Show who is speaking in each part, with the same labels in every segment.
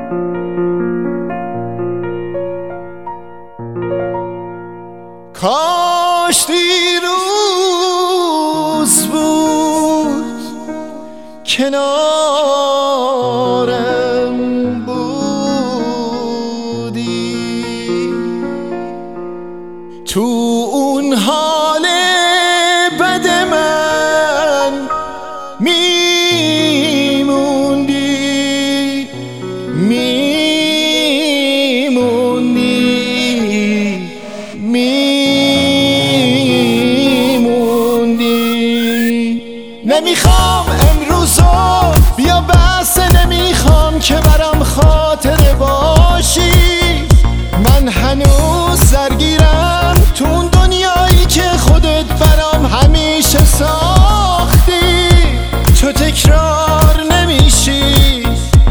Speaker 1: کاش دیروز بود کنارم بودی، تو اون حال بد من میموندی نمیخوام امروزو بیا بس، نمیخوام که برام خاطره باشی. من هنوز درگیرم تو اون دنیایی که خودت برام همیشه ساختی. تو تکرار نمیشی،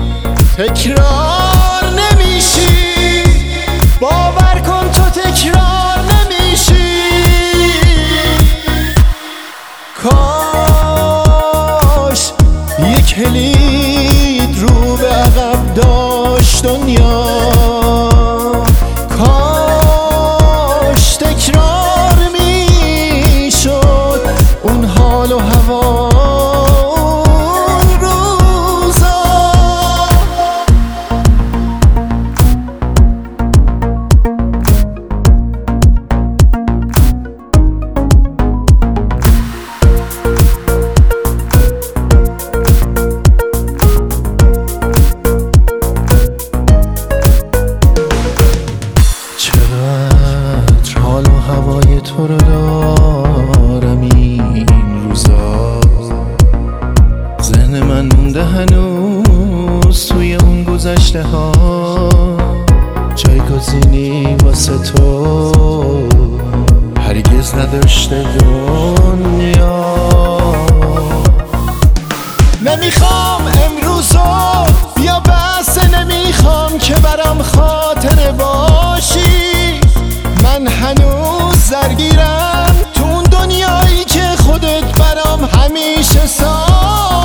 Speaker 1: تکرار نمیشی، باور کن تو تکرار نمیشی. کاش یک کلید رو به عقب داشت دنیا، کاش تکرار میشد اون حال و هوا اون روزا. چقدر حال و هوای تو رو دارم این روزا، ذهن من مونده هنوز توی اون گذشته ها. جایگزینی واسه تو هرگز نداشته دنیا. نمیخوام امروزو بیا بس، نمیخوام که برام خاطره باشی. من هنوز درگیرم تو اون دنیایی که خودت برام همیشه